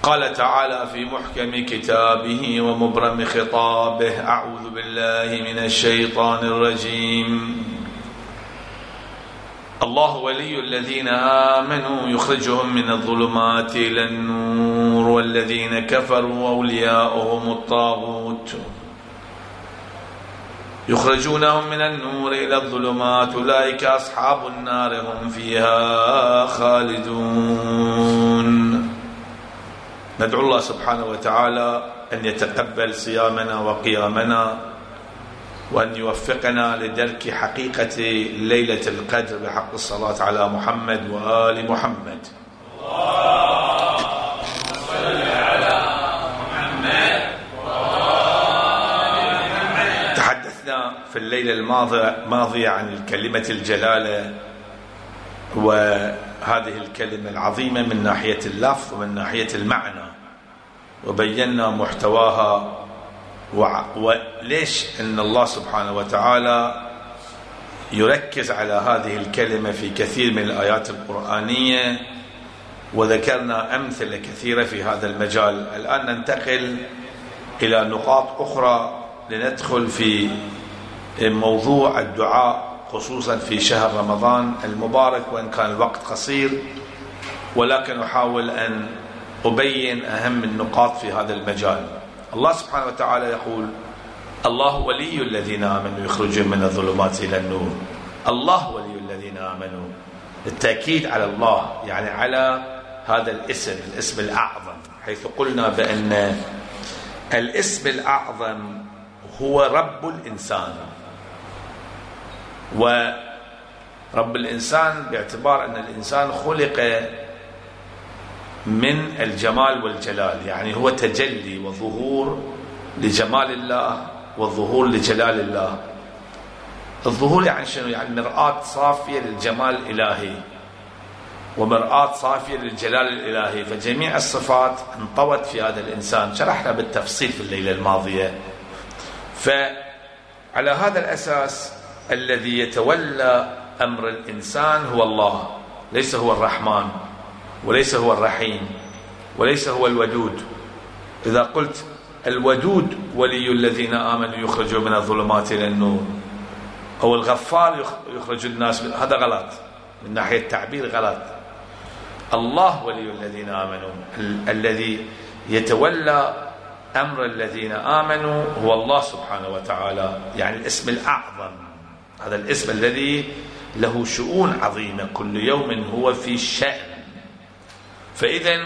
قال تعالى في محكم كتابه ومبرم خطابه: أعوذ بالله من الشيطان الرجيم. الله ولي الذين آمنوا يخرجهم من الظلمات إلى النور والذين كفروا أولياؤهم الطاغوت يخرجونهم من النور إلى الظلمات أولئك أصحاب النار هم فيها خالدون. ندعو الله سبحانه وتعالى أن يتقبل صيامنا وقيامنا، وأن يوفقنا لدرك حقيقة ليلة القدر بحق الصلاة على محمد وآل محمد. اللهم صل على محمد وآل محمد. تحدثنا في الليلة الماضية عن الكلمة الجلالة، وهذه الكلمة العظيمة من ناحية اللفظ ومن ناحية المعنى، وبينا محتواها وليش أن الله سبحانه وتعالى يركز على هذه الكلمة في كثير من الآيات القرآنية، وذكرنا أمثلة كثيرة في هذا المجال. الآن ننتقل إلى نقاط أخرى لندخل في موضوع الدعاء، خصوصا في شهر رمضان المبارك، وإن كان الوقت قصير ولكن أحاول أن أبين أهم النقاط في هذا المجال. الله سبحانه وتعالى يقول: الله ولي الذين آمنوا يخرجون من الظلمات إلى النور. الله ولي الذين آمنوا، التأكيد على الله، يعني على هذا الاسم الأعظم، حيث قلنا بأن الاسم الأعظم هو رب الإنسان. ورب الإنسان باعتبار أن الإنسان خلق من الجمال والجلال، يعني هو تجلي وظهور لجمال الله والظهور لجلال الله. الظهور يعني شنو؟ يعني مرآة صافية للجمال الإلهي ومرآة صافية للجلال الإلهي، فجميع الصفات انطوت في هذا الإنسان، شرحنا بالتفصيل في الليلة الماضية. فعلى هذا الأساس الذي يتولى أمر الإنسان هو الله، ليس هو الرحمن، وليس هو الرحيم، وليس هو الودود. إذا قلت الودود ولي الذين آمنوا يخرجوا من الظلمات إلى النور، أو الغفار يخرج الناس، هذا غلط من ناحية التعبير، غلط. الله ولي الذين آمنوا، الذي يتولى أمر الذين آمنوا هو الله سبحانه وتعالى، يعني الاسم الأعظم، هذا الاسم الذي له شؤون عظيمة، كل يوم هو في شأن. فإذا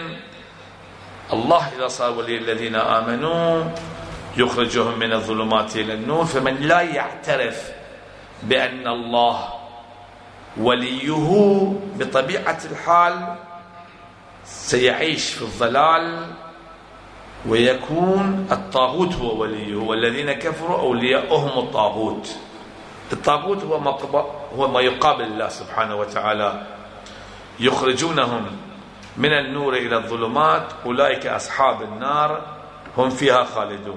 الله إذا صار ولي الذين آمنوا يخرجهم من الظلمات إلى النور، فمن لا يعترف بأن الله وليه بطبيعة الحال سيعيش في الضلال، ويكون الطاغوت هو وليه، والذين كفروا أولياؤهم الطاغوت. الطاغوت هو ما يقابل الله سبحانه وتعالى. يخرجونهم من النور إلى الظلمات أولئك أصحاب النار هم فيها خالدون.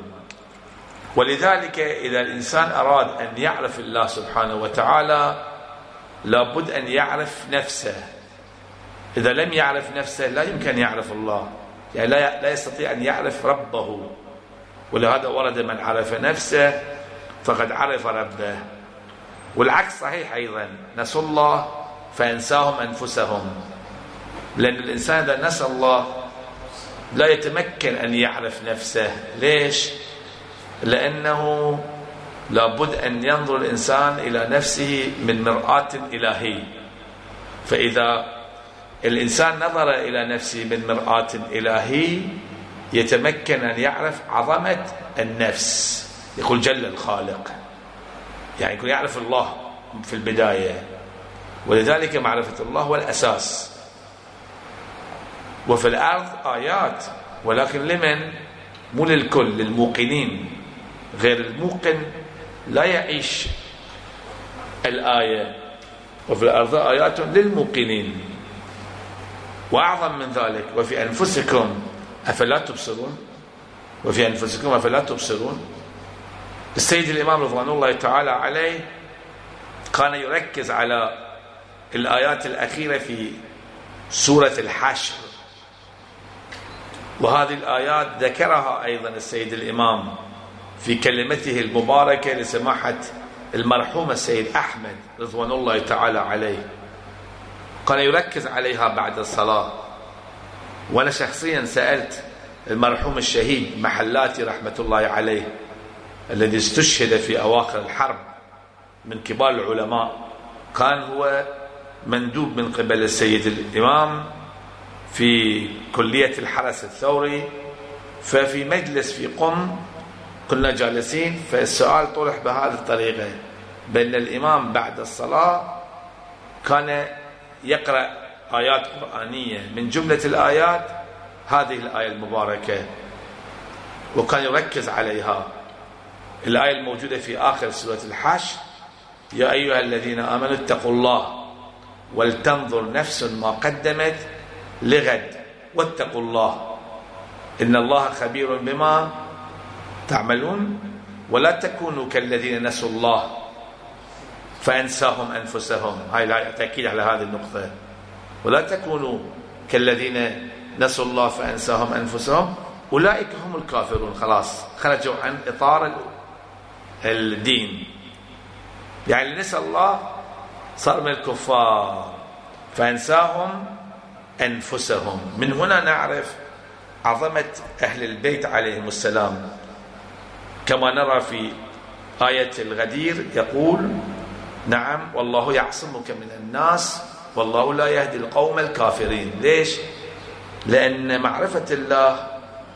ولذلك إذا الإنسان أراد أن يعرف الله سبحانه وتعالى لابد أن يعرف نفسه. إذا لم يعرف نفسه لا يمكن يعرف الله، يعني لا يستطيع أن يعرف ربه. ولهذا ورد: من عرف نفسه فقد عرف ربه. والعكس صحيح أيضا، نسوا الله فأنساهم أنفسهم، لأن الإنسان إذا نسى الله لا يتمكن أن يعرف نفسه. ليش؟ لأنه لابد أن ينظر الإنسان إلى نفسه من مرآة إلهي. فإذا الإنسان نظر إلى نفسه من مرآة إلهي يتمكن أن يعرف عظمة النفس. يقول جل الخالق، يعني يكون يعرف الله في البداية. ولذلك معرفة الله هو الأساس. وفي الأرض آيات، ولكن لمن؟ مو للكل، للموقنين. غير الموقن لا يعيش الآية. وفي الأرض آيات للموقنين. وأعظم من ذلك: وفي أنفسكم أفلا تبصرون. وفي أنفسكم أفلا تبصرون. السيد الإمام رضوان الله تعالى عليه كان يركز على الآيات الأخيرة في سورة الحشر، وهذه الآيات ذكرها أيضا السيد الإمام في كلمته المباركة لسماحة المرحوم السيد أحمد رضوان الله تعالى عليه، كان يركز عليها بعد الصلاة. وأنا شخصيا سألت المرحوم الشهيد محلاتي رحمة الله عليه الذي استشهد في أواخر الحرب من كبار العلماء، كان هو مندوب من قبل السيد الإمام في كلية الحرس الثوري. ففي مجلس في قم كنا جالسين، فالسؤال طرح بهذه الطريقة، بأن الإمام بعد الصلاة كان يقرأ آيات قرآنية، من جملة الآيات هذه الآية المباركة، وكان يركز عليها. الآية الموجودة في آخر سورة الحشر: يا أيها الذين آمنوا اتقوا الله ولتنظر نفس ما قدمت لغد واتقوا الله إن الله خبير بما تعملون ولا تكونوا كالذين نسوا الله فأنساهم أنفسهم. هاي الآية تأكيد على هذه النقطة، ولا تكونوا كالذين نسوا الله فأنساهم أنفسهم أولئك هم الكافرون. خلاص خرجوا عن إطار الدين، يعني اللي نسى الله صار من الكفار، فأنساهم أنفسهم. من هنا نعرف عظمة أهل البيت عليهم السلام، كما نرى في آية الغدير يقول: نعم والله يعصمك من الناس والله لا يهدي القوم الكافرين. ليش؟ لأن معرفة الله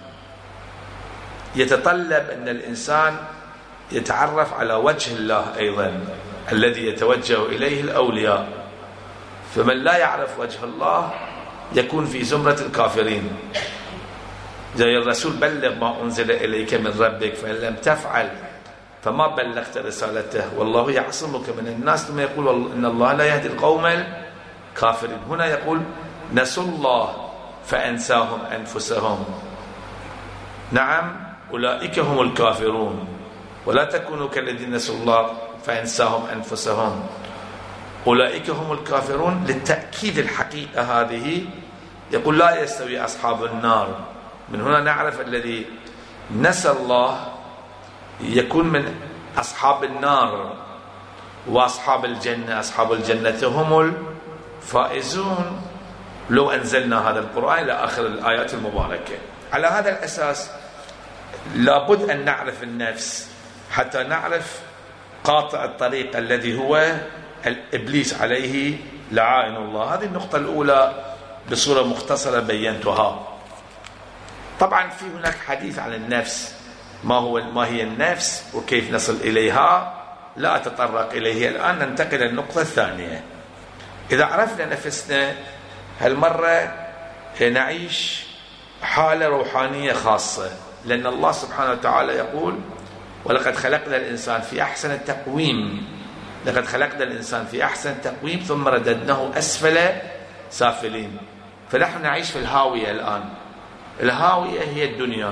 يتطلب أن الإنسان يتعرف على وجه الله أيضا الذي يتوجه إليه الأولياء، فمن لا يعرف وجه الله يكون في زمرة الكافرين. زي الرسول: بلغ ما أنزل إليك من ربك فإن لم تفعل فما بلغت رسالته والله يعصمك من الناس. ثم يقول: إن الله لا يهدي القوم الكافرين. هنا يقول: نسوا الله فأنساهم أنفسهم. نعم أولئك هم الكافرون ولا تكونوا كالذين نسوا الله فأنساهم أنفسهم أولئك هم الكافرون. للتأكيد الحقيقة هذه يقول: لا يستوي أصحاب النار. من هنا نعرف الذي نسى الله يكون من أصحاب النار، وأصحاب الجنة أصحاب الجنة هم الفائزون. لو أنزلنا هذا القرآن إلى آخر الآيات المباركة. على هذا الأساس لابد أن نعرف النفس حتى نعرف قاطع الطريق الذي هو الإبليس عليه لعائن الله. هذه النقطة الأولى بصورة مختصرة بينتها. طبعا في هناك حديث عن النفس، ما هي النفس وكيف نصل إليها، لا أتطرق إليه الآن. ننتقل للنقطة الثانية. إذا عرفنا نفسنا هالمرة نعيش حالة روحانية خاصة، لأن الله سبحانه وتعالى يقول: ولقد خلقنا الإنسان في أحسن تقويم. لقد خلقنا الإنسان في أحسن تقويم ثم رددناه أسفل سافلين. فنحن نعيش في الهاوية الآن. الهاوية هي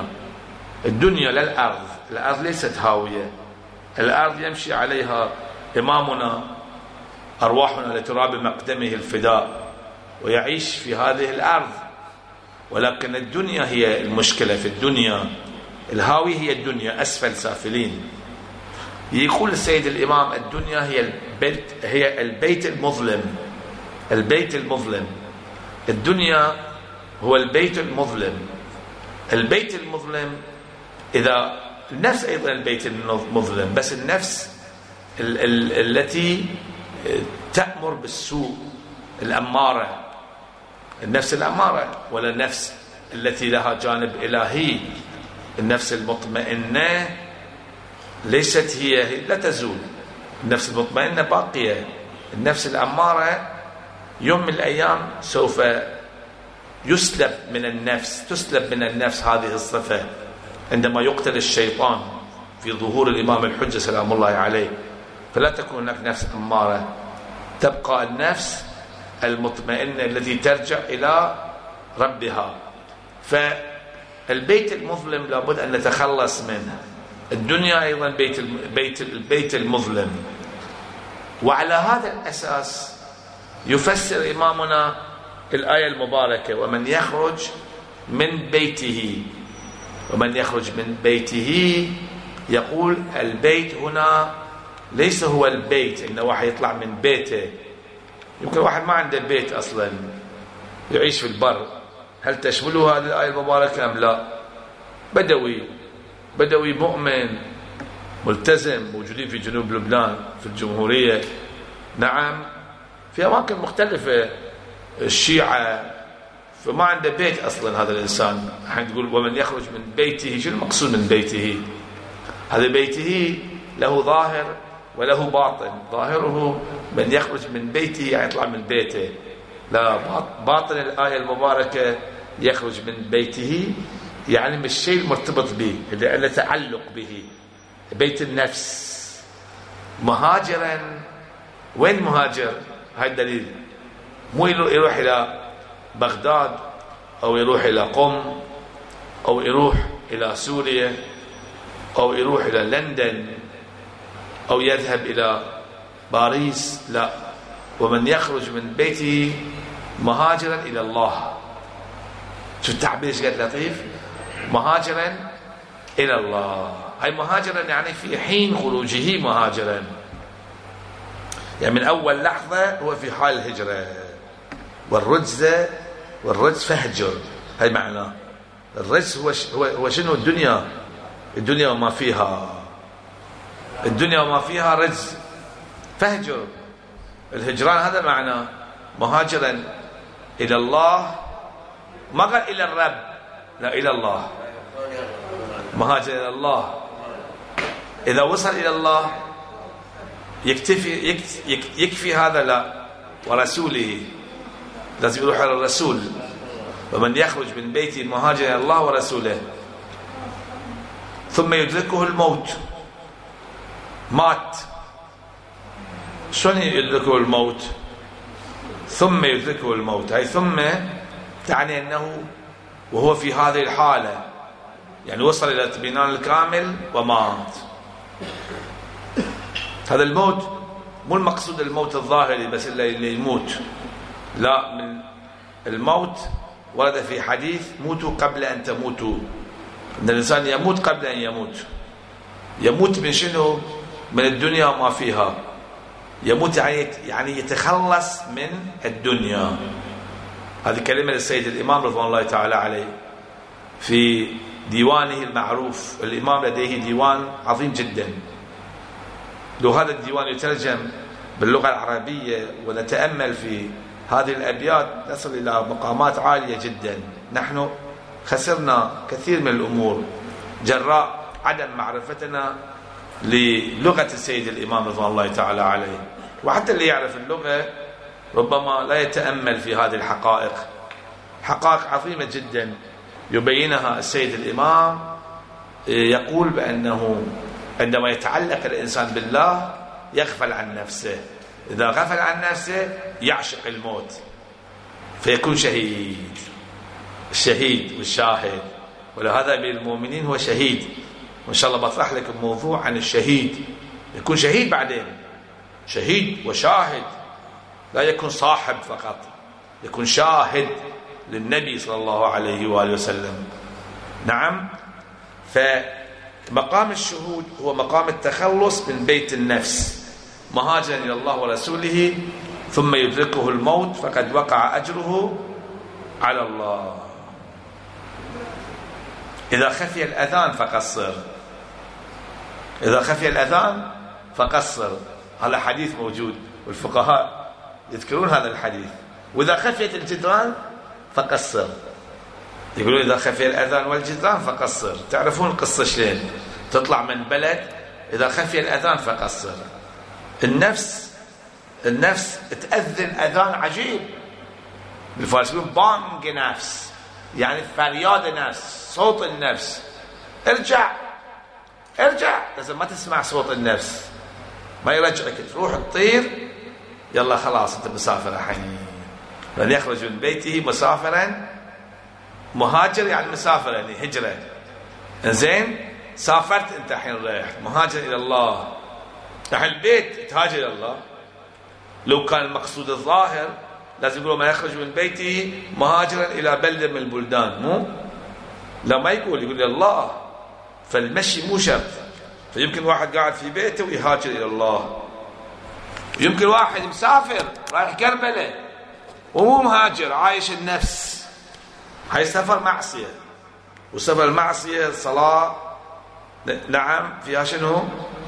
الدنيا لا الأرض. الأرض ليست هاوية، الأرض يمشي عليها إمامنا أرواحنا لتراب مقدمه الفداء ويعيش في هذه الأرض، ولكن الدنيا هي المشكلة. في الدنيا الهاوية هي الدنيا أسفل سافلين. يقول السيد الإمام: الدنيا هي البيت المظلم. البيت المظلم، الدنيا هو البيت المظلم. البيت المظلم، إذا النفس أيضا البيت المظلم، بس النفس التي تأمر بالسوء، الأمارة، النفس الأمارة، ولا النفس التي لها جانب إلهي. النفس المطمئنة ليست هي لا تزول، النفس المطمئنة باقية. النفس الأمارة يوم من الأيام سوف تسلب من النفس هذه الصفة عندما يقتل الشيطان في ظهور الإمام الحجة سلام الله عليه. فلا تكون هناك نفس أمارة، تبقى النفس المطمئنة التي ترجع إلى ربها. فالبيت المظلم لابد أن نتخلص منه. الدنيا أيضا البيت المظلم. وعلى هذا الأساس يفسر إمامنا الآية المباركة: ومن يخرج من بيته. ومن يخرج من بيته، يقول البيت هنا ليس هو البيت إنه واحد يطلع من بيته. يمكن واحد ما عنده بيت أصلا يعيش في البر، هل تشمله هذه الآية المباركة أم لا؟ بدوي مؤمن ملتزم موجودين في جنوب لبنان في الجمهورية، نعم، في أماكن مختلفة، الشيعة، فما عنده بيت أصلا هذا الإنسان. حين تقول ومن يخرج من بيته، شو المقصود من بيته؟ هذا بيته له ظاهر وله باطن. ظاهره من يخرج من بيته يعني يطلع من بيته، لا، باطن الآية المباركة يخرج من بيته يعني من الشيء المرتبط به اللي تعلق به، بيت النفس. مهاجرا، وين مهاجر؟ هاي الدليل، مو يروح إلى بغداد أو يروح إلى قم أو يروح إلى سوريا أو يروح إلى لندن أو يذهب إلى باريس، لا، ومن يخرج من بيته مهاجرا إلى الله. شو التعبير ايش قد لطيف؟ مهاجرا إلى الله، هاي مهاجرا يعني في حين خروجه مهاجرا، يعني من أول لحظة هو في حال الهجرة. والرجز فهجر، هاي معناه. الرجز هو شنو؟ الدنيا وما فيها، الدنيا وما فيها رجز، فهجر. الهجران هذا معناه، مهاجرا إلى الله، ما قال إلى الرب، لا، إلى الله، مهاجر إلى الله. إذا وصل إلى الله يكفي هذا؟ لا، ورسوله، لازم يروح على الرسول. ومن يخرج من بيته مهاجر إلى الله ورسوله ثم يدركه الموت، مات، شلون يدركه الموت؟ ثم يدركه الموت، هاي ثم تعني أنه وهو في هذه الحالة، يعني وصل إلى الاطمئنان الكامل ومات. هذا الموت مو المقصود الموت الظاهري بس اللي يموت، لا، من الموت ورد في حديث موتوا قبل أن تموتوا، أن الإنسان يموت قبل أن يموت. يموت من شنو؟ من الدنيا وما فيها. يموت يعني يتخلص من الدنيا. هذه كلمة للسيد الإمام رضوان الله تعالى عليه في ديوانه المعروف. الإمام لديه ديوان عظيم جدا، لو هذا الديوان يترجم باللغة العربية ونتأمل في هذه الأبيات نصل إلى مقامات عالية جدا. نحن خسرنا كثير من الأمور جراء عدم معرفتنا للغة السيد الإمام رضوان الله تعالى عليه. وحتى اللي يعرف اللغة ربما لا يتأمل في هذه الحقائق، حقائق عظيمة جدا يبينها السيد الإمام. يقول بأنه عندما يتعلق الإنسان بالله يغفل عن نفسه، إذا غفل عن نفسه يعشق الموت فيكون شهيد. الشهيد والشاهد، ولهذا بالمؤمنين هو شهيد. وإن شاء الله بطرح لكم موضوع عن الشهيد. يكون شهيد بعدين، شهيد وشاهد، لا يكون صاحب فقط، يكون شاهد للنبي صلى الله عليه وآله وسلم. نعم، فمقام الشهود هو مقام التخلص من بيت النفس، مهاجرا إلى الله ورسوله ثم يدركه الموت فقد وقع أجره على الله. إذا خفي الأذان فقصر، إذا خفي الأذان فقصر، هذا حديث موجود والفقهاء يذكرون هذا الحديث. وإذا خفيت الجدران فقصر، يقولون إذا خفي الأذان والجدران فقصر. تعرفون القصة شلون؟ تطلع من بلد إذا خفي الأذان فقصر. النفس تأذن أذان عجيب، الفارسيون بانج نفس، يعني فرياد نفس، صوت النفس. ارجع، لازم ما تسمع صوت النفس، ما يرجعك، تروح تطير، يلا خلاص انت مسافر الحين. من يخرج من بيته مسافرا، مهاجر يعني مسافر يعني هجرة. زين، سافرت انت الحين، رايح مهاجر الى الله. الحين البيت تهاجر الى الله. لو كان المقصود الظاهر لازم يقولوا ما يخرج من بيته مهاجرا إلى بلدة من البلدان، مو لا ما يقول الله. فالمشي مو شرط. فيمكن واحد قاعد في بيته ويهاجر إلى الله، يمكن واحد مسافر رايح كربلة ومو مهاجر، عايش النفس. هاي سفر معصية، وسفر المعصية صلاة نعم فيها شنو؟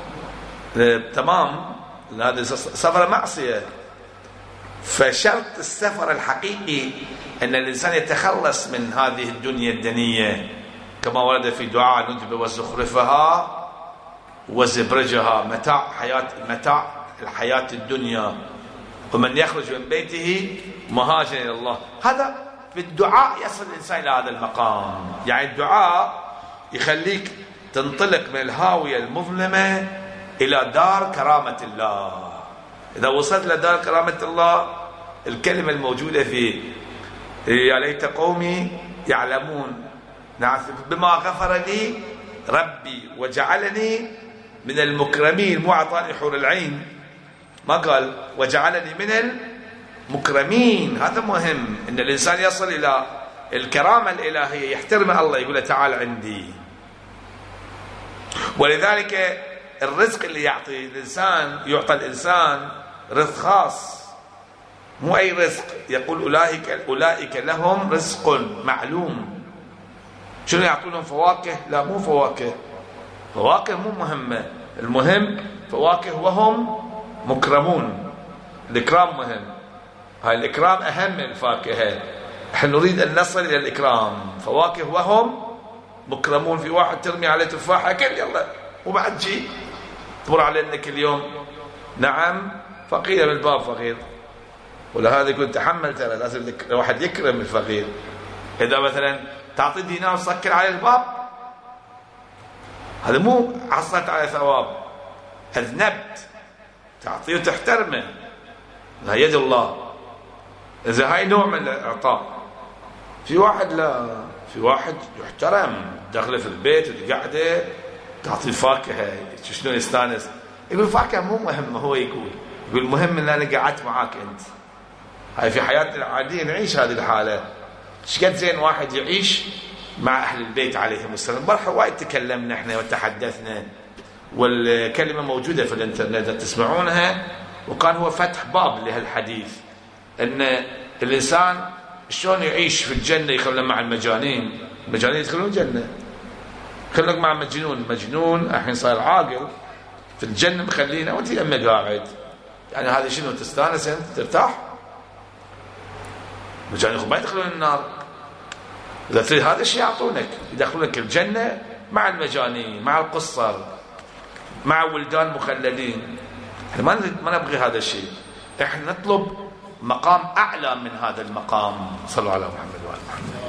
تمام، هذا سفر معصية. فشرط السفر الحقيقي أن الإنسان يتخلص من هذه الدنيا الدنية، كما ورد في دعاء ندب وزخرفها وزبرجها، متاع الحياة الدنيا، ومن يخرج من بيته مهاجر إلى الله. هذا في الدعاء يصل الإنسان إلى هذا المقام. يعني الدعاء يخليك تنطلق من الهاوية المظلمة إلى دار كرامة الله. إذا وصلت إلى دار كرامة الله، الكلمة الموجودة في يا ليت قومي يعلمون بما غفر لي ربي وجعلني من المكرمين، مو أعطاني حور العين، ما قال وجعلني من المكرمين. هذا مهم، إن الإنسان يصل إلى الكرامة الإلهية، يحترم الله، يقول تعال عندي. ولذلك الرزق اللي يعطي يعطى الإنسان رزق خاص، مو أي رزق. يقول أولئك لهم رزق معلوم. شنو يعطونهم؟ فواكه؟ لا، مو فواكه مو مهمة. المهم فواكه وهم مكرمون. الإكرام مهم، هاي الإكرام أهم من الفاكهة. احنا نريد أن نصل إلى الإكرام. فواكه وهم مكرمون. في واحد ترمي عليه تفاحة كل يلا وبعد جي تمر علينا كل يوم، نعم فقير بالباب فقير، ولا هذا يقول تحمل، ترى لازم الواحد يكرم الفقير. إذا مثلا تعطي دينار وسكر على الباب، هذا مو حصلت على ثواب، أذنبت. تعطيه وتحترمه، لا يد الله. إذا هاي نوع من الإعطاء. في واحد لا، في واحد يحترم، داخله في البيت وقاعده تعطي فاكهه، شلون يستانس. يقول فاكهه مو مهمه، هو يقول المهم ان انا قعدت معاك انت. هاي في حياتنا العاديه نعيش هذه الحاله. شقد زين واحد يعيش مع اهل البيت عليهم السلام. برحة وايد تكلمنا احنا وتحدثنا، والكلمه موجوده في الانترنت تسمعونها، وكان هو فتح باب لهالحديث، ان الانسان شلون يعيش في الجنه. يخلون مع المجانين يدخلون الجنه. خلوك مع مجنون الحين صار عاقل في الجنه مخلينا، وانت لما قاعد يعني هذا شنو؟ تستانس انت، ترتاح. مجانين ما يدخلون النار. اذا تريد هذا الشيء يعطونك، يدخلونك الجنه مع المجانين، مع القصر، مع ولدان مخلدين. احنا ما نبغي هذا الشيء. احنا نطلب مقام اعلى من هذا المقام. صلوا على محمد وعلى محمد.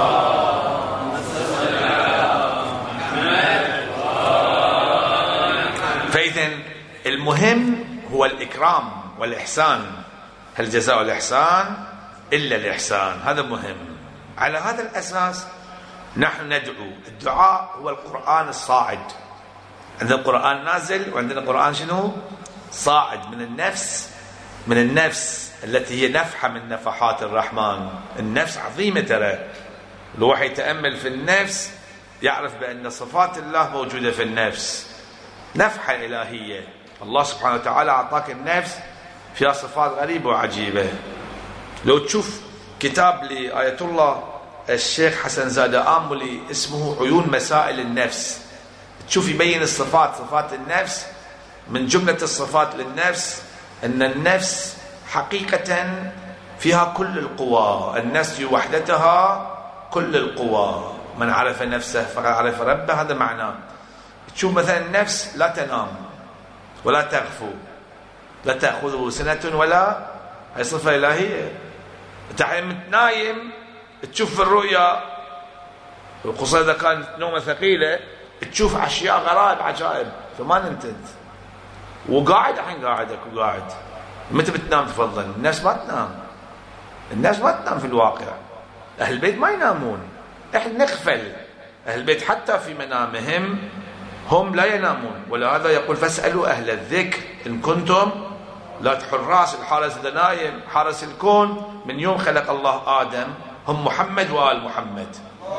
فإذا المهم هو الإكرام والإحسان. هل جزاء الإحسان إلا الإحسان؟ هذا مهم. على هذا الأساس نحن ندعو. الدعاء هو القرآن الصاعد. عندنا القرآن نازل، وعندنا القرآن شنو؟ صاعد من النفس التي هي نفحة من نفحات الرحمن. النفس عظيمة ترى. لو واحد يتأمل في النفس يعرف بأن صفات الله موجودة في النفس، نفحة إلهية. الله سبحانه وتعالى أعطاك النفس فيها صفات غريبة وعجيبة. لو تشوف كتاب لآية الله الشيخ حسن زادة آملي اسمه عيون مسائل النفس، تشوف يبين صفات النفس. من جملة الصفات للنفس أن النفس حقيقة فيها كل القوى. النفس في وحدتها كل القوى. من عرف نفسه فقد عرف ربه. هذا معناه. تشوف مثلا النفس لا تنام ولا تغفو، لا تأخذه سنة ولا، هي صفة إلهية. أنت نايم تشوف في الرؤيا، خصوصا إذا كانت نومة ثقيلة، تشوف أشياء غرائب عجائب، فما نمت. وقاعد الحين قاعدك وقاعد، متى بتنام؟ تفضل. الناس ما تنام في الواقع. أهل البيت ما ينامون، احنا نغفل. أهل البيت حتى في منامهم هم لا ينامون. ولهذا يقول فاسألوا أهل الذكر إن كنتم لا حراس الحارس إذا نايم، حارس الكون من يوم خلق الله آدم هم محمد وآل محمد.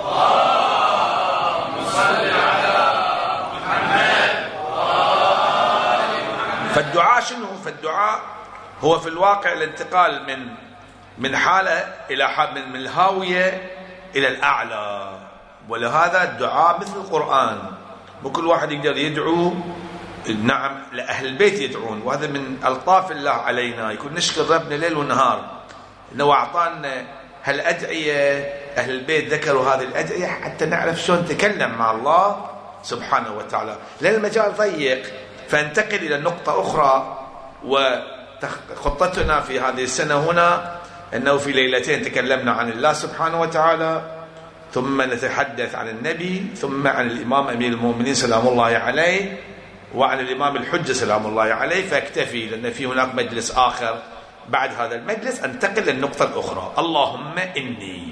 اللهم صل على محمد وآل محمد. فالدعاء شنو؟ فالدعاء هو في الواقع الانتقال من حالة إلى حالة، من الهاوية إلى الأعلى. ولهذا الدعاء مثل القرآن، مو كل واحد يقدر يدعو. نعم لأهل البيت يدعون، وهذا من ألطاف الله علينا، يكون نشكر ربنا ليل ونهار إنه أعطانا هالأدعية. أهل البيت ذكروا هذه الأدعية حتى نعرف شلون نتكلم مع الله سبحانه وتعالى، لأن المجال ضيق. فانتقل إلى نقطة أخرى، وخطتنا في هذه السنة هنا أنه في ليلتين تكلمنا عن الله سبحانه وتعالى، ثم نتحدث عن النبي، ثم عن الإمام أمير المؤمنين سلام الله عليه، وعن الإمام الحجة سلام الله عليه. فاكتفي لأن في هناك مجلس آخر بعد هذا المجلس أنتقل للنقطة الأخرى. اللهم إني.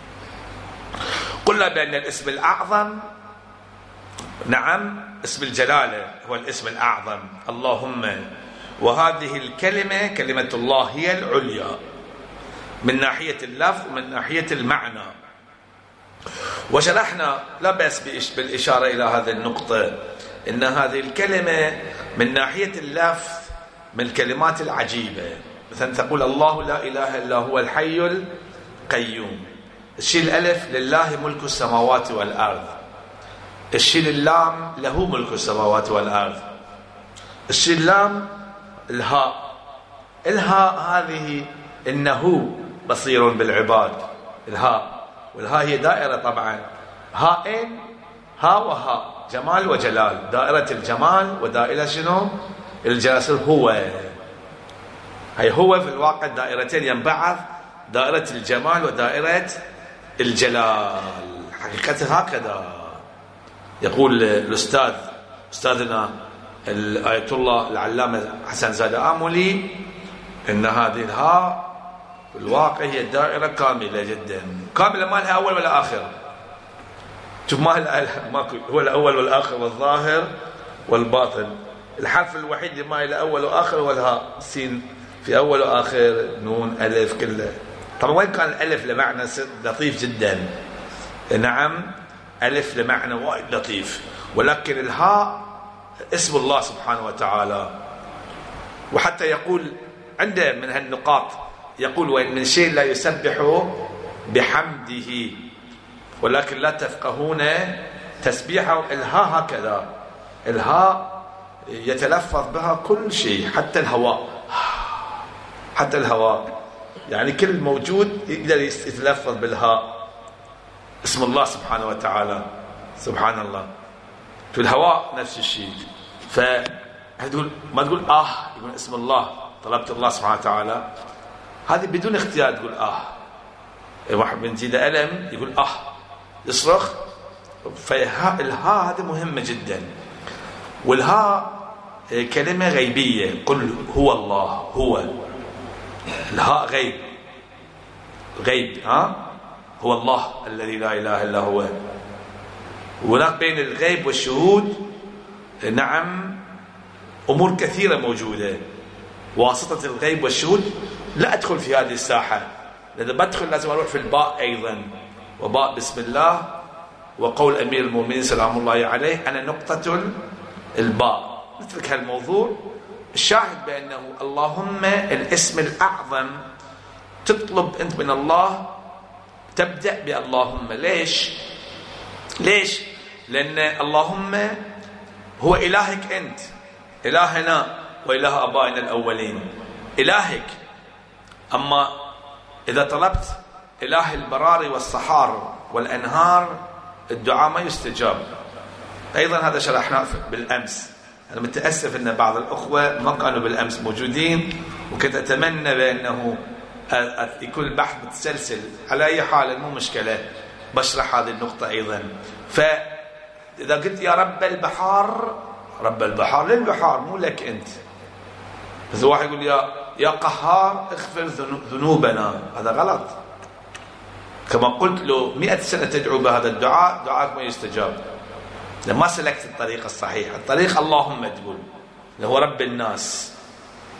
قلنا بأن الاسم الأعظم، نعم اسم الجلالة هو الاسم الأعظم اللهم، وهذه الكلمة كلمة الله هي العليا من ناحية اللفظ ومن ناحية المعنى. وشرحنا لا بأس بالإشارة إلى هذه النقطة، إن هذه الكلمة من ناحية اللفظ من الكلمات العجيبة. مثلا تقول الله لا إله إلا هو الحي القيوم، الشيء الألف لله ملك السماوات والأرض، الشيء اللام له ملك السماوات والأرض، الشيء اللام الهاء، الهاء هذه إنه بصير بالعباد، الهاء، والهاء هي دائرة طبعا، هاءين، هاء وهاء، جمال وجلال، دائرة الجمال ودائرة شنو؟ الجلال. هو هي هو في الواقع دائرتين ينبعث، دائرة الجمال ودائرة الجلال. حقيقة هكذا يقول الأستاذ أستاذنا الآية الله العلامة حسن زاد آملي إن هذه الهاء في الواقع هي دائرة كاملة جدا، كاملة ما لها أول ولا آخر. شوف ما هو الأول والآخر والظاهر والباطن. الحرف الوحيد اللي ما له أول وآخر هو الهاء، سين في أول وآخر، نون ألف كله. طبعا وين كان الألف لمعنى لطيف جدا، نعم ألف لمعنى وايد لطيف، ولكن الهاء اسم الله سبحانه وتعالى. وحتى يقول عنده من هالنقاط، يقول وإن من شيء لا يسبح بحمده ولكن لا تفقهون تسبيحه. الهاء هكذا، الهاء يتلفظ بها كل شيء، حتى الهواء، حتى الهواء، يعني كل موجود يقدر يتلفظ بالهاء، اسم الله سبحانه وتعالى. سبحان الله. في الهواء نفس الشيء. فهتقول ما تقول يقول اسم الله، طلبت الله سبحانه وتعالى، هذه بدون اختيار تقول واحد من زيد ألم يقول يصرخ. فالهاء هذه مهمة جدا، والهاء كلمة غيبية. قل هو الله، هو الهاء غيب، غيب، هو الله الذي لا إله إلا هو. وهناك بين الغيب والشهود نعم أمور كثيرة موجودة، واسطة الغيب والشهود لا أدخل في هذه الساحة، لأن بدخل لازم أروح في الباء أيضا، وباء بسم الله وقول أمير المؤمنين سلام الله عليه أنا نقطة الباء. نترك هالموضوع. الشاهد بأنه اللهم الاسم الأعظم تطلب أنت من الله، تبدأ باللهم. ليش؟ لأن اللهم هو إلهك أنت، إلهنا وإله أبائنا الأولين، إلهك. أما إذا طلبت إله البراري والصحار والأنهار الدعاء ما يستجاب. أيضا هذا شرحناه بالأمس. أنا متأسف أن بعض الأخوة ما كانوا بالأمس موجودين، وكنت أتمنى بأنه يكون البحث متسلسل. على أي حال مو مشكلة، بشرح هذه النقطة أيضا. فإذا قلت يا رب البحار، رب البحار للبحار مو لك أنت. بس واحد يقول يا قهار اغفر ذنوبنا، هذا غلط. كما قلت له 100 سنة تدعو بهذا الدعاء، دعاءك ما يستجاب، لما سلكت الطريقة الصحيحة. الطريق اللهم تقول اللي هو رب الناس،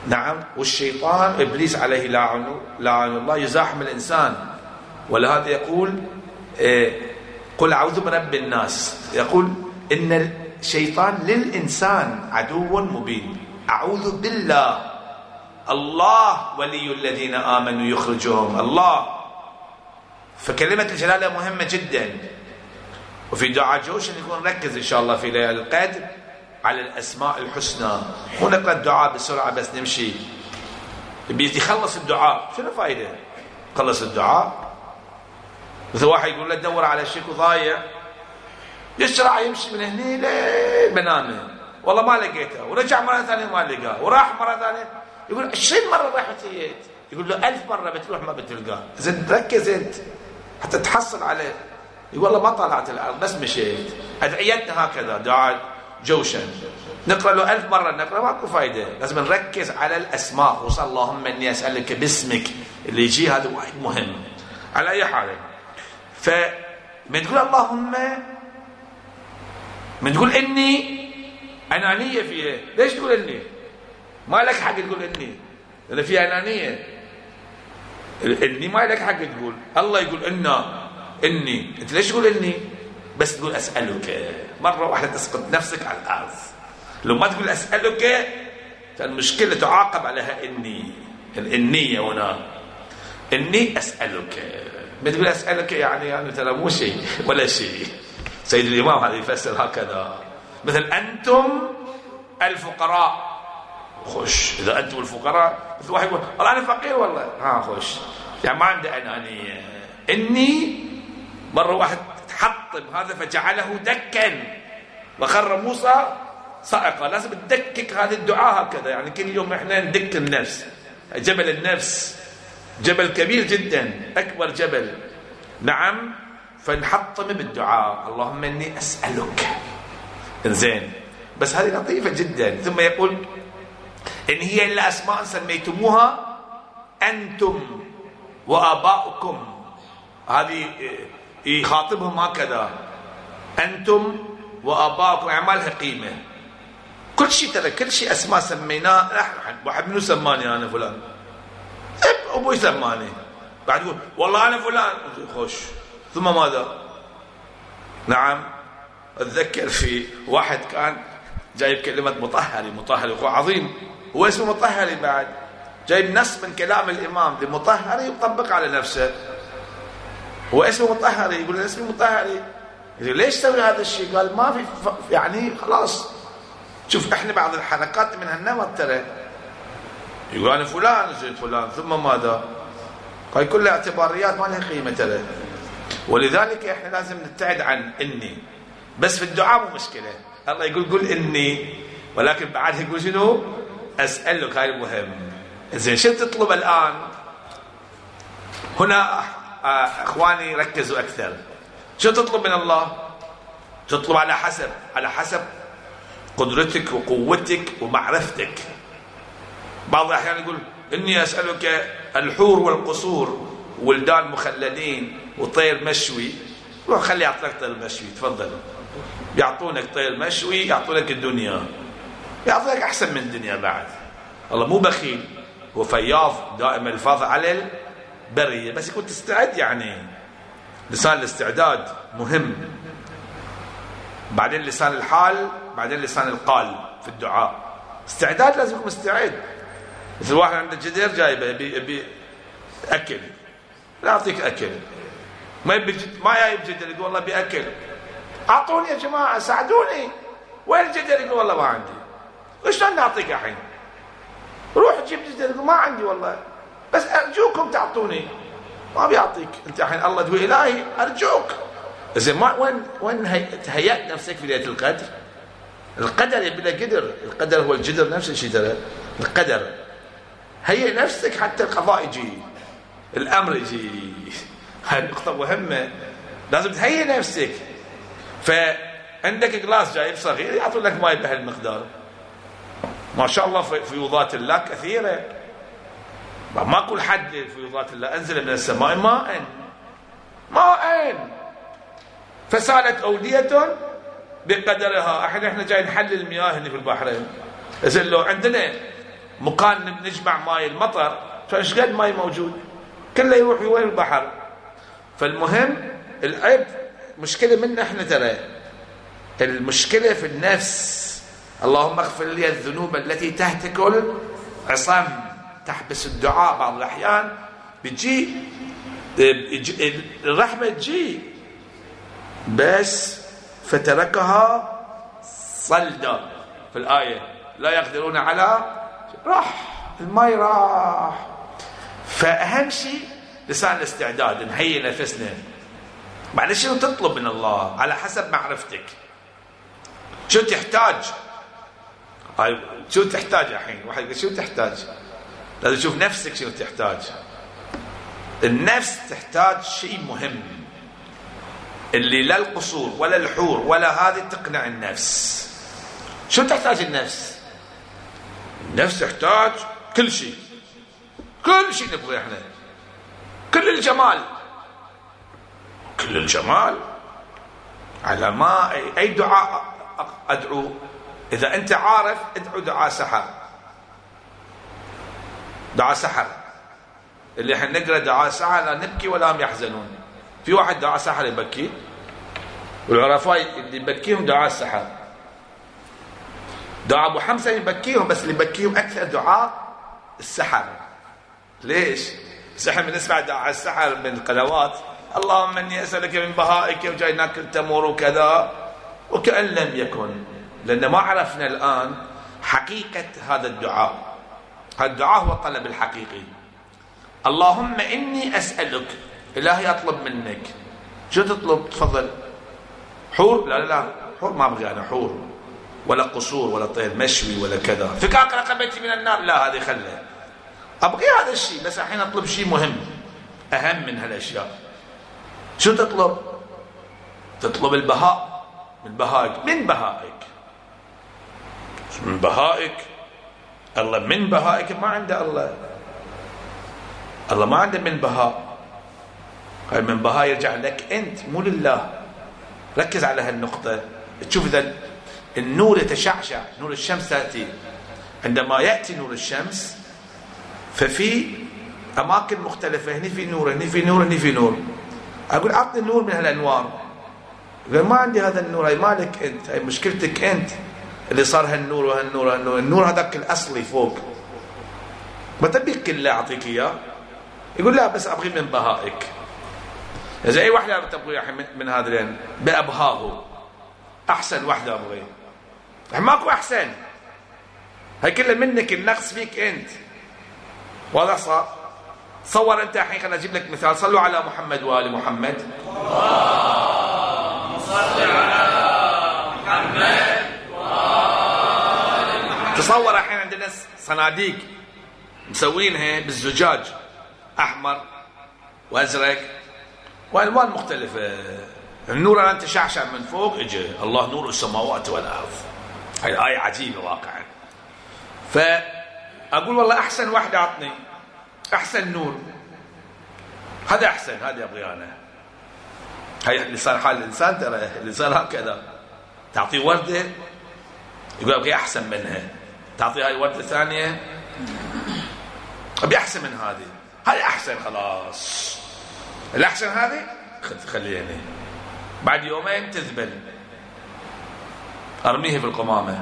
نعم. والشيطان إبليس عليه لعن الله يزاحم الإنسان، ولهذا يقول قل أعوذ برب الناس، يقول إن الشيطان للإنسان عدو مبين. أعوذ بالله، الله ولي الذين آمنوا يخرجهم الله. فكلمة الجلالة مهمة جدا. وفي دعاء جوشن يكون نركز إن شاء الله في ليلة القدر على الأسماء الحسنى. مو نقرأ الدعاء بسرعة بس نمشي، يخلص الدعاء شنو فايدة؟ خلص الدعاء مثل واحد يقول له تدور على شيء ضايع، يسرع يمشي من هني للبنانة، والله ما لقيته، ورجع مرة ثانية ما لقاه، وراح مرة ثانية، يقول 20 مرة رحت جيت، يقول له 1000 مرة بتروح ما بتلقاه. زين ركز انت حتى تحصل عليه. يقول والله ما طلعت الارض بس مشيت. ادعيتنا هكذا دعاء جوشن نقرا له 1000 مرة، نقرا ماكو فايدة. لازم نركز على الاسماء، خصوصا اللهم اني اسالك باسمك اللي يجي هذا وايد مهم. على اي حال فمن تقول اللهم، من تقول اني انانية فيها، ليش تقول اني؟ ما لك حق تقول اني، لان فيها انانية. اني ما لك حق تقول، الله يقول اني، انت ليش تقول اني؟ بس تقول اسالك، مرة واحدة تسقط نفسك على الارض. لو ما تقول اسالك فالمشكلة تعاقب عليها اني، الانية هنا اني اسالك. ما تقول اسالك يعني ترى مو شيء ولا شيء. سيد الامام هذا يفسر هكذا، مثل انتم الفقراء، خش. اذا انتم الفقراء، مثل واحد يقول والله انا فقير والله، خش، يعني ما عنده انانية. اني مرة واحد تحطم هذا فجعله دكا وخر موسى صائقة. لازم تدكك هذه الدعاء هكذا، يعني كل يوم احنا ندك النفس. جبل النفس جبل كبير جدا، اكبر جبل. نعم. فنحطم بالدعاء اللهم اني اسالك. زين، بس هذه لطيفة جدا. ثم يقول ان هي الا اسماء سميتموها انتم واباؤكم. هذه يخاطبهم هكذا، انتم واباؤكم، يعني ما لها قيمه. كل شيء ترى كل شيء اسماء سميناه. واحد منو سماني انا فلان؟ ابوي سماني. بعد يقول والله انا فلان، خوش. ثم ماذا؟ نعم. اتذكر في واحد كان جايب كلمه مطهري هو عظيم، هو اسمه مطهري، بعد جايب نص من كلام الامام لمطهري وطبق على نفسه. هو اسمه مطهري، يقول اسمي مطهري. يقول ليش تسوي هذا الشيء؟ قال ما في يعني خلاص. شوف احنا بعض الحركات من هالنمط ترى. يقول انا فلان زين فلان، ثم ماذا؟ قال كلها اعتباريات ما لها قيمه ترى. ولذلك احنا لازم نبتعد عن اني. بس في الدعاء مو مشكله، الله يقول قل اني، ولكن بعد يقول شنو؟ اسالك. هاي المهم. زين شو تطلب الان؟ هنا اخواني ركزوا اكثر. شو تطلب من الله؟ تطلب على حسب قدرتك وقوتك ومعرفتك. بعض الاحيان يقول اني اسالك الحور والقصور، ولدان مخلدين وطير مشوي. روح خلي يعطيك طير مشوي، تفضل. يعطونك طير مشوي، يعطونك الدنيا، يعطونك احسن من الدنيا بعد. الله مو بخيل، هو فياض دائما الفاظ على البريه، بس يكون تستعد. يعني لسان الاستعداد مهم. بعدين لسان الحال، بعدين لسان القال في الدعاء. استعداد لازم يكون مستعد. مثل واحد عنده جدير جايبه يبي اكل، لا اعطيك اكل، ما جايب جدير يقول والله باكل، اعطوني يا جماعه ساعدوني، وين الجدير؟ يقول والله ما عندي. وشلون نعطيك الحين؟ روح جيب جدير. يقول ما عندي والله، بس ارجوكم تعطوني. ما بيعطيك انت الحين. الله تقول الهي ارجوك. زين وين تهيأت نفسك في ليله القدر؟ القدر يبي له قدر. القدر هو الجدر نفس الشيء ترى. القدر هيئ نفسك حتى القضاء يجي، الامر يجي. هاي النقطه مهمه، لازم تهيئ نفسك. فعندك جلاس جايب صغير، يعطون لك ماء بهالمقدار. ما شاء الله فيوضات الله كثيره، ما كل حد فيوضات الله. انزل من السماء ماء فسالت اوديه بقدرها. احنا جاي نحلل المياه هنا في البحرين. زين لو عندنا مكان نجمع ماي المطر، فايش قد ماي موجود كله يروح وين البحر. فالمهم العيب مشكلة منا احنا، ترى المشكلة في النفس. اللهم اغفر لي الذنوب التي تهتك العصام، تحبس الدعاء بعض الأحيان. بتجي الرحمة تجي بس فتركها صلدا في الآية، لا يقدرون على، راح الماء راح. فأهم شيء لسان الاستعداد، نهيئ نفسنا. بعد شنو تطلب من الله على حسب معرفتك، شو تحتاج. شو تحتاج الحين؟ واحد يقول شو تحتاج؟ لازم تشوف نفسك شنو تحتاج. النفس تحتاج شيء مهم، اللي لا القصور ولا الحور ولا هذه تقنع النفس. شو تحتاج النفس؟ النفس تحتاج كل شيء، كل شيء نبغيه احنا، كل الجمال، كل الجمال. على ما اي دعاء ادعو، اذا انت عارف ادعو دعاء سحر، دعاء سحر اللي احنا نقرا دعاء سحر لا نبكي ولا هم يحزنون. في واحد دعاء سحر يبكي، والعرفاء اللي يبكيهم دعاء السحر. دعاء ابو حمزه يبكيهم، بس اللي يبكيهم اكثر دعاء السحر. ليش؟ بس احنا بنسمع دعاء السحر من القنوات، اللهم اني اسالك من بهائك وجعلناك التمور وكذا، وكأن لم يكن، لان ما عرفنا الان حقيقه هذا الدعاء. هذا الدعاء هو الطلب الحقيقي. اللهم اني اسالك، الهي اطلب منك. شو تطلب؟ تفضل. حور؟ لا لا حور ما ابغي انا، حور ولا قصور ولا طير مشوي ولا كذا. فكاك رقبتي من النار، لا هذه خله. ابغي هذا الشيء، بس الحين اطلب شيء مهم اهم من هالاشياء. شو تطلب؟ تطلب البهاء من بهائك. من بهائك، من بهائك. الله من بهائك ما عنده، الله ما عنده من بهاء. هاي من بهاء يرجع لك انت مو لله. ركز على هالنقطة. تشوف اذا النور يتشعشع، نور الشمس تأتي، عندما يأتي نور الشمس ففي أماكن مختلفة، هني في نور، هني في نور، هني في نور. أقول أعطني نور من هالأنوار. يقول ما عندي هذا النور، هاي مالك أنت، هاي مشكلتك أنت اللي صار هالنور وهالنور وهالنور. النور هذاك الأصلي فوق، ما تبيك كله أعطيك إياه. يقول لا بس أبغي من بهائك. إذا أي واحدة تبغي من هذين بأبهاه، أحسن واحدة أبغي، ماكو أحسن. هاي كلها منك، النقص فيك أنت. واضح صار؟ تصور أنت الحين، خلينا أجيب لك مثال. صلوا على محمد وآل محمد. اللهم صل على محمد وآل محمد. تصور الحين عندنا صناديق مسوينها بالزجاج، أحمر وأزرق وألوان مختلفة. النور الآن تشعشع من فوق، اجى الله نور السماوات والأرض. هاي آية عجيبة واقعا. فأقول والله أحسن واحدة أعطني، أحسن نور، هذا أحسن، هذا أبغي أنا. هاي لسان حال الإنسان، ترى الإنسان هكذا. تعطيه وردة يقول أبغي أحسن منها، تعطيه هاي وردة ثانية أبي أحسن من هذه. هاي أحسن، خلاص الأحسن هذه خليها هنا، بعد يومين تذبل، أرميها في القمامة.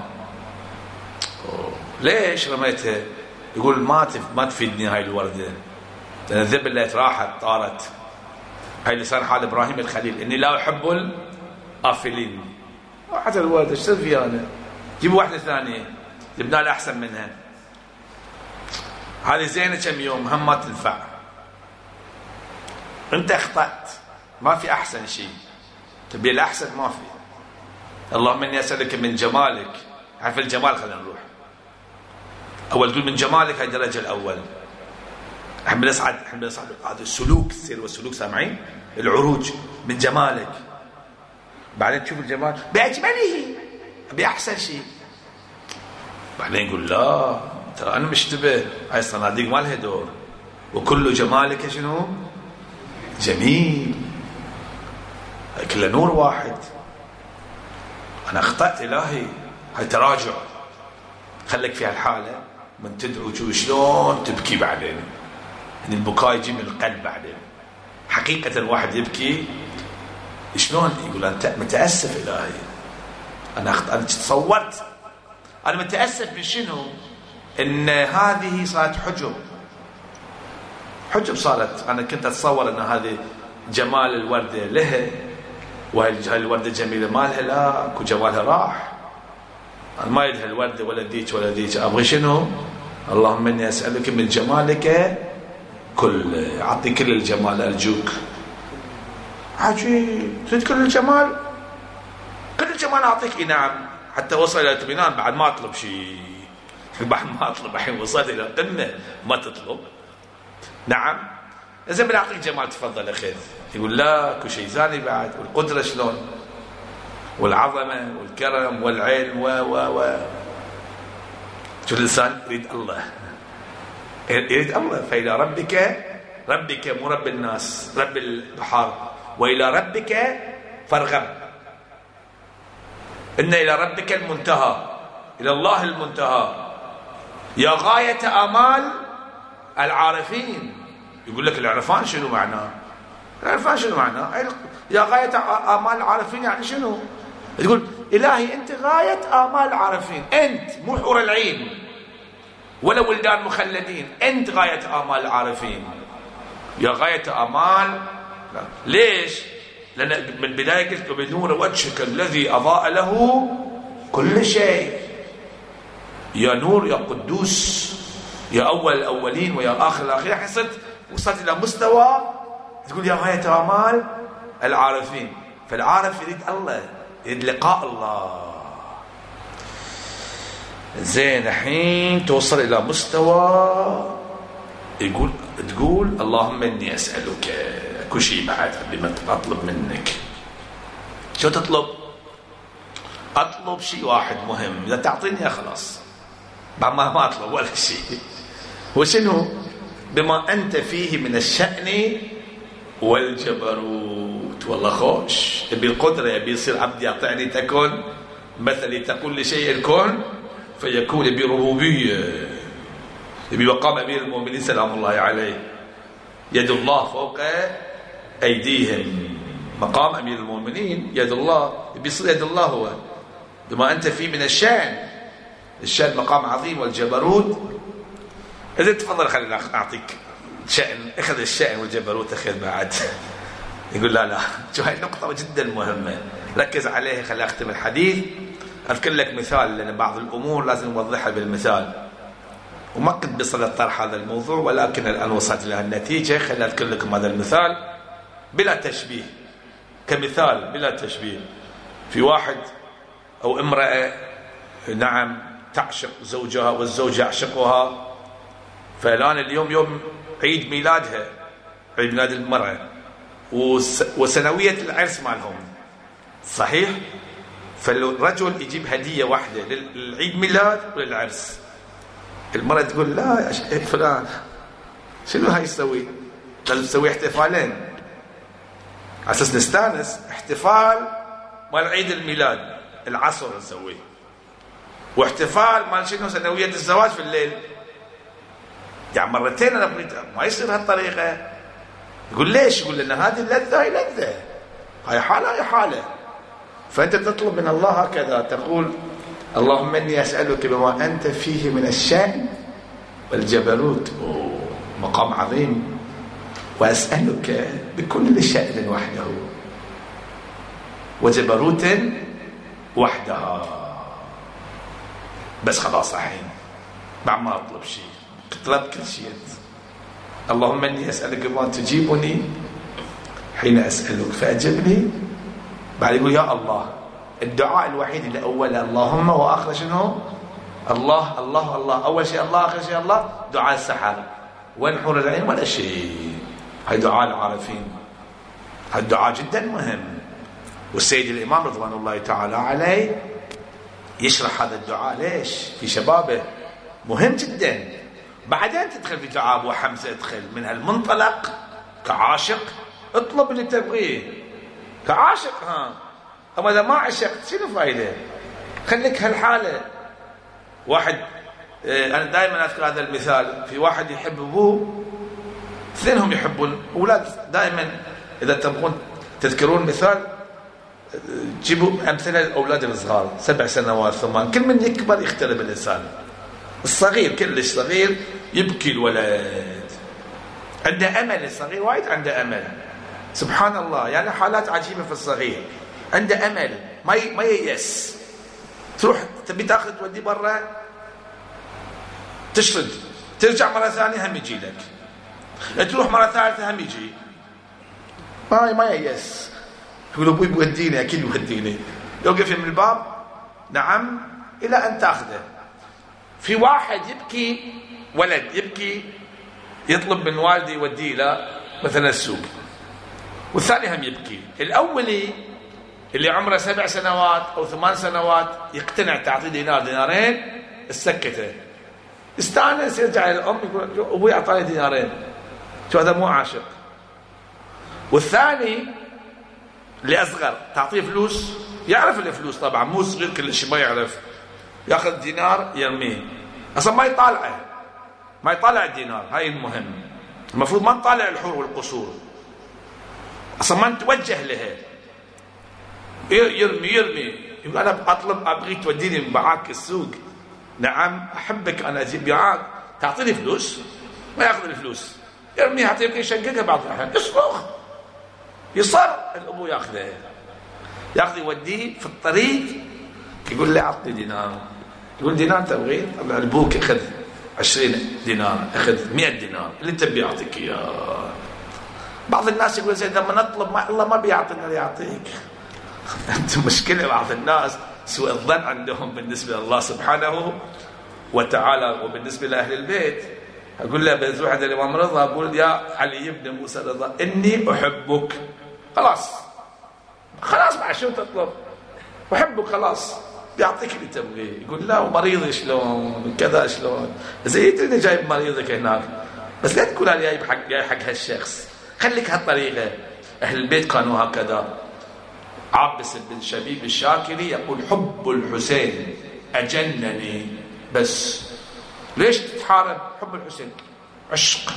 ليش رميتها؟ يقول ما تفيدني هاي الوردة، لأن ذبلت راحت طارت. هاي لسان حال إبراهيم الخليل، إني لا أحب الآفلين. حتى الوردة ايش سوي فيها أنا؟ جيبوا واحدة ثانية جبنا لها أحسن منها. هذه زينة كم يوم هم ما تنفع. أنت أخطأت، ما في أحسن شيء. تبي الأحسن ما في. اللهم إني أسألك من جمالك. عارف الجمال، خلينا نروح أول تقول من جمالك، هاي الدرجة الأول. احنا بنصعد هذا السلوك، السير والسلوك، سامعين؟ العروج من جمالك. بعدين تشوف الجمال بأجمله، بأحسن شيء. بعدين يقول لا ترى أنا مشتبه، هاي الصناديق ما لها دور، وكل جمالك شنو؟ جميل. كله نور واحد. أنا أخطأت إلهي. هاي تراجع، خليك في هالحالة من تدعو شلون تبكي بعدين، يعني البكاء يجي من القلب بعدين. حقيقة الواحد يبكي شلون؟ يقول أنت متأسف إلهي، أنا تصورت أنا متأسف من شنو؟ إن هذه صارت حجب صارت. أنا كنت أتصور أن هذه جمال الوردة لها، وهي الوردة جميلة مالها، لا أكو جمالها راح. أنا ما يدها الوردة ولا ديك ولا ديك، أبغي شنو؟ اللهم إني أسألك من جمالك كل، أعطي كل الجمال أرجوك. عجيب، تريد كل الجمال؟ كل الجمال أعطيك. نعم، حتى وصل إلى الاطمئنان بعد ما أطلب شيء، بعد ما أطلب الحين وصلت إلى القمة ما تطلب. نعم، إذا بنعطيك جمال تفضل أخذ. يقول لا، كل شيء ثاني بعد، والقدرة شلون، والعظمة والكرم والعلم و شو الإنسان يريد الله، يريد الله. فإلى ربك مو رب الناس، رب البحار، وإلى ربك فارغب. إن إلى ربك المنتهى، إلى الله المنتهى، يا غاية آمال العارفين. يقول لك العرفان شنو معناه؟ العرفان شنو معناه؟ يا غاية آمال العارفين يعني شنو؟ تقول إلهي أنت غاية آمال العارفين، أنت مو حور العين ولا ولدان مخلدين، أنت غاية آمال العارفين، يا غاية آمال. ليش؟ لأن من بداية قلت بنور وجهك الذي أضاء له كل شيء، يا نور يا قدوس يا أول الأولين ويا آخر الآخرين. وصلت إلى مستوى تقول يا غاية آمال العارفين. فالعارف يريد الله، يريد لقاء الله. زين، الحين توصل إلى مستوى تقول اللهم إني أسألك كل شيء بعد بما أطلب منك. شو تطلب؟ أطلب شيء واحد مهم، إذا تعطيني خلاص، بعد ما أطلب ولا شيء. وشنو؟ بما أنت فيه من الشأن والجبروت. والله خوش، يبي القدرة، يبي يصير عبدي أعطيني تكن مثلي، تقول لشيء الكون فيكون، يبي ربوبية، يبي مقام أمير المؤمنين سلام الله عليه، يد الله فوق أيديهم، مقام أمير المؤمنين يد الله، يبي يصير يد الله هو. بما أنت فيه من الشأن مقام عظيم والجبروت. إذا تفضل خليني أعطيك شأن، أخذ الشأن والجبروت أخذ بعد. يقول لا شو هاي نقطة جدا مهمة، ركز عليها. خليني أختم الحديث، أذكر لك مثال، لأن بعض الأمور لازم نوضحها بالمثال، وما كنت بصدد طرح هذا الموضوع، ولكن الآن وصلت لها النتيجة. خليني أذكر لكم هذا المثال بلا تشبيه، كمثال بلا تشبيه. في واحد أو امرأة نعم تعشق زوجها والزوج يعشقها، فالآن اليوم يوم عيد ميلادها، عيد ميلاد المرأة، وسنوية العرس مالهم، صحيح؟ فالرجل يجيب هدية واحدة للعيد ميلاد وللعرس. المرأة تقول لا يا فلان، شنو هاي يسوي؟ لازم تسوي احتفالين على اساس نستانس. احتفال مال عيد الميلاد العصر نسويه، واحتفال مال شنو سنوية الزواج في الليل. يعني مرتين انا ما يصير هالطريقة. يقول ليش؟ يقول لان هذه اللذة هاي لذة، هاي حالة هاي حالة. فانت تطلب من الله هكذا، تقول اللهم اني اسألك بما انت فيه من الشأن والجبروت، مقام عظيم، واسألك بكل شأن وحده وجبروت وحدها. بس خلاص الحين بعد ما اطلب شيء طلبت كل شيء. اللهم اني اسألك بما تجيبني حين اسألك فاجبني. بعد يقول يا الله. الدعاء الوحيد اللي أوله اللهم وآخر شنو؟ الله الله الله، أول شيء الله، آخر شيء الله. دعاء السحر وين حور العين ولا شيء. هاي دعاء العارفين، هالدعاء جدا مهم. والسيد الإمام رضوان الله تعالى عليه يشرح هذا الدعاء ليش في شبابه، مهم جدا. بعدين تدخل في دعاء أبو حمزة، ادخل من هالمنطلق كعاشق، اطلب اللي تبغيه كعاشق. أما إذا ما عشقت شنو فايدة؟ خليك هالحالة. واحد أنا دائما أذكر هذا المثال، في واحد يحب أبوه، اثنينهم يحبون أولاد. دائما إذا تبغون تذكرون مثال جيبوا أمثلة الأولاد الصغار 7 سنوات 8، كل من يكبر يختلف الإنسان. الصغير كلش صغير يبكي الولد، عنده أمل. الصغير وايد عنده أمل، سبحان الله. يعني حالات عجيبة في الصغير، عنده أمل، ما ييأس. تروح تبي تاخذ تودي برا تشرد، ترجع مرة ثانية هم يجي لك، تروح مرة ثالثة هم يجي، ما ييأس. يقول أبوي بوديني، أكيد بوديني. يوقف من الباب نعم إلى أن تأخذه. في واحد يبكي، ولد يبكي يطلب من والدي يوديه إلى مثلا السوق، والثاني هم يبكي. الأولي اللي عمره 7 سنوات أو 8 سنوات يقتنع تعطيه دينار دينارين السكته، استانس، يرجع للأم يقول أبوي أعطاني دينارين، شو هذا مو عاشق. والثاني اللي أصغر تعطيه فلوس، يعرف الفلوس طبعا، مو صغير كلش ما يعرف، ياخذ دينار يرميه، أصلا ما يطالع الدينار. هاي المهم، المفروض ما نطالع الحور والقصور، أصلا ما نتوجه لها. يرمي يقول أنا أبغي توديني معاك السوق، نعم أحبك أنا أجيب معاك، تعطيني فلوس، ما ياخذ الفلوس، يرميها، حتى يمكن يشققها بعض الأحيان، يصرخ، يصر الأبو ياخذه يوديه في الطريق، يقول له أعطني دينار، يقول دينار تبغي؟ أبوك أخذ 20 دينار، أخذ 100 دينار اللي تبي أعطيك إياه. بعض الناس يقول زين لما نطلب الله ما بيعطينا اللي يعطيك. أنت مشكلة بعض الناس سوء الظن عندهم بالنسبة لله سبحانه وتعالى وبالنسبة لأهل البيت. أقول له بزوج عند الإمام رضا، أقول يا علي بن موسى رضا إني أحبك، خلاص بعد شو تطلب؟ أحبك خلاص، بيعطيك اللي تبغيه. يقول لا ومريضي شلون كذا شلون، زي اني جايب مريضك هناك، بس لا تقول لي جاي حق هالشخص، خليك هالطريقة. أهل البيت كانوا هكذا. عبس بن شبيب الشاكري يقول حب الحسين أجنني، بس ليش تتحارب؟ حب الحسين عشق،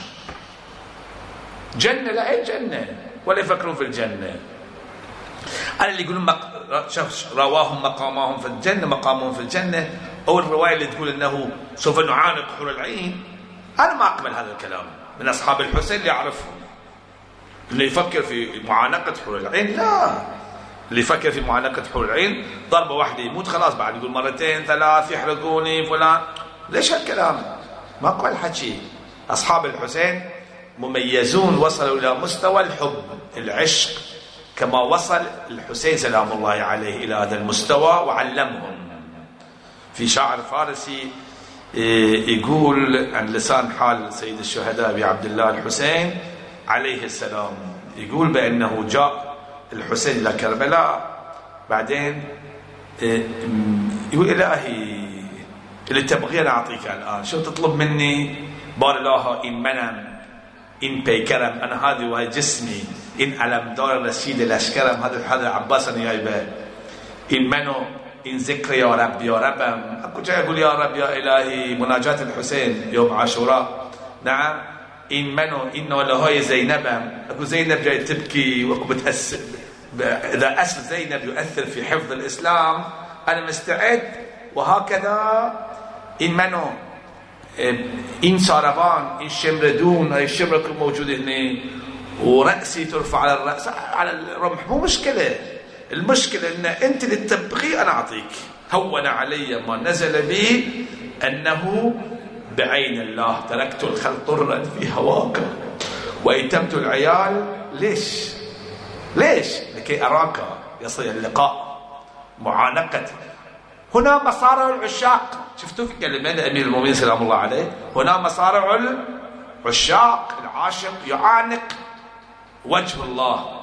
جنة لا أي جنة، ولا يفكرون في الجنة. أنا اللي يقولون رواهم مقامهم في الجنة، مقامهم في الجنة، أو الرواية اللي تقول أنه سوف نعانق حور العين، أنا ما أقبل هذا الكلام من أصحاب الحسين اللي يعرفهم. اللي يفكر في معانقة حور العين لا، اللي يفكر في معانقة حور العين ضربة واحدة يموت خلاص، بعد يقول مرتين 3 يحرقوني فلان. ليش هالكلام؟ ما أقبل الحكي. أصحاب الحسين مميزون، وصلوا إلى مستوى الحب العشق كما وصل الحسين سلام الله عليه إلى هذا المستوى وعلمهم. في شاعر فارسي يقول عن لسان حال سيد الشهداء أبي عبد الله الحسين عليه السلام، يقول بأنه جاء الحسين إلى كربلاء، بعدين يقول إلهي اللي تبغيه أنا أعطيك الآن، شو تطلب مني؟ بار الله إن منم إن بيكرم، أنا هذه وهي جسمي، إن علم دار رشيد الأشكرم، هذا عباس أنا جايبه، إن منو إن ذكر يا رب يا ربم. أكو جاي يقول يا رب يا إلهي، مناجاة الحسين يوم عاشوراء، نعم. إن منو إن ولا هاي زينبم، أكو زينب جاي تبكي وأكو بتأثر، إذا أثر زينب يؤثر في حفظ الإسلام أنا مستعد. وهكذا إن منو إن ساربان إن شمردون، أي الشمرة موجود هنا، ورأسي ترفع على الرأس على الرمح، مو مشكلة. المشكلة أن أنت اللي تبغي أنا أعطيك. هون علي ما نزل بي أنه بعين الله تركت الخلق طرا في هواك وأيتمت العيال. ليش؟ لكي أراك، يصل اللقاء، معانقة. هنا مصارع العشاق، شفتوا في كلمة أمير المؤمنين سلام الله عليه، هنا مصارع العشاق، العاشق يعانق وجه الله